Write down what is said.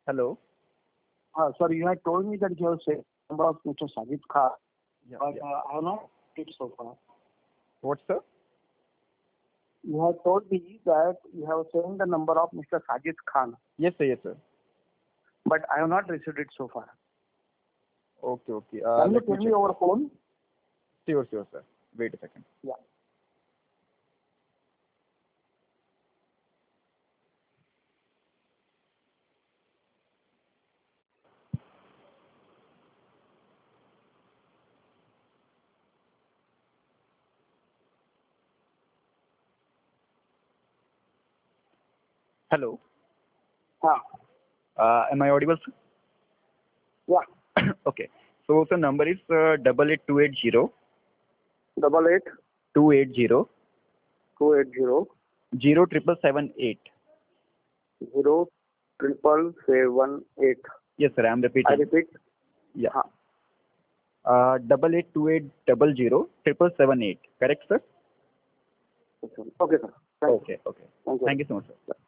Hello. Sir, you had told me that you have said number of Mr. Sajid Khan, Yeah. but Yeah. I have not it so far. What, sir? You have told me that you have sent the number of Mr. Sajid Khan, Yes, sir. Yes, sir. but I have not received it so far. Okay. Okay. Can you Let me tell me check. over phone? Sure, sir. Wait a second. Yeah. Hello. Ah, Am I audible, sir? yeah. Okay. So the number is 88280 88 280 280 0778. 0778. Yes, sir. I'm I repeating. repeat. Yeah. Ah, 882800 778. Correct, sir? okay, sir. Thank you. Okay. Okay. Thank you. Thank you so much, sir.